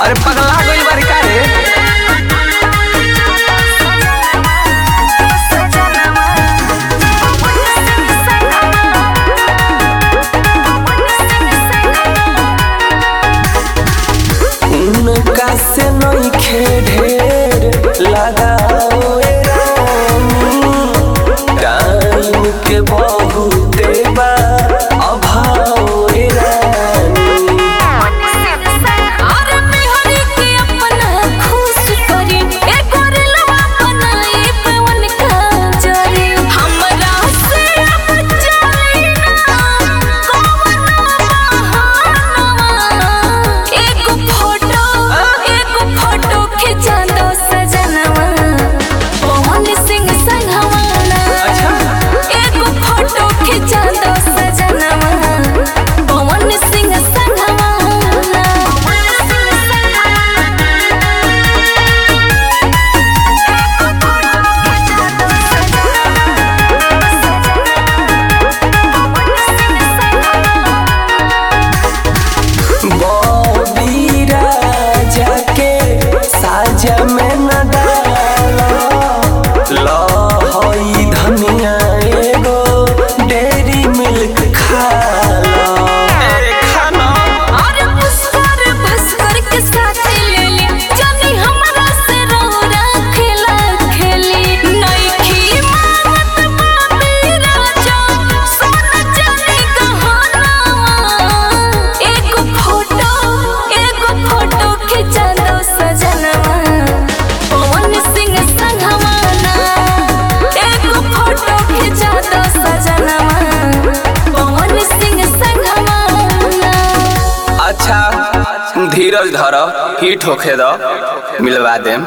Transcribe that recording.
अरे पगला गइल बारी का रे। उनका से नइखे ढेर लगाओ ए रानी, टाइम के बहुते बा अभाव ए रानी। अरे मेहरी के अपना खुश करी ए गोरलवा बनाई पवन का जरी, हमरा से अब चली ना कौन बहाना। एगो फोटो खिंचा दो सजनवा पवन सिंह संघवाना। एगो फोटो खिंचा दो सजनवा पवन सिंह संघवाना। बॉबी राजा के साजा में न डालो, लहई धनिया एगो डेरी मिल्क खा लो। अरे पुष्कर भास्कर के साथ ले ली जानी हमरा से रोरा खेली नइखी मानत बाबी राजा सोना जानी गहनावा। एगो फोटो खिंचा दो सजनवा पवन सिंह संघवाना। एगो फोटो खिंचा दो सजनवा पवन सिंह संघवाना। अच्छा धीरज धर, हिट होखे दो, मिलवा देम।